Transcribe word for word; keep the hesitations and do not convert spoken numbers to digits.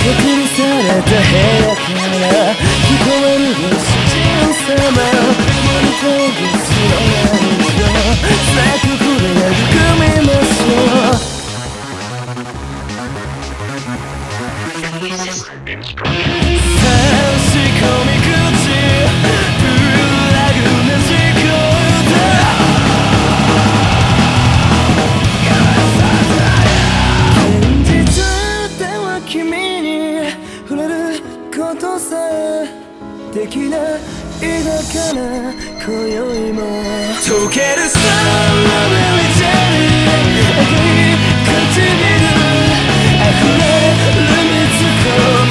隔離された部屋から聞こえるご主人様モニターギスの何かさあここで育みましょうさあ仕込み口プラグねじ込んだ現実では君に触れることさえできないだから今宵も溶けるストロベリージェリー赤い唇溢れる水と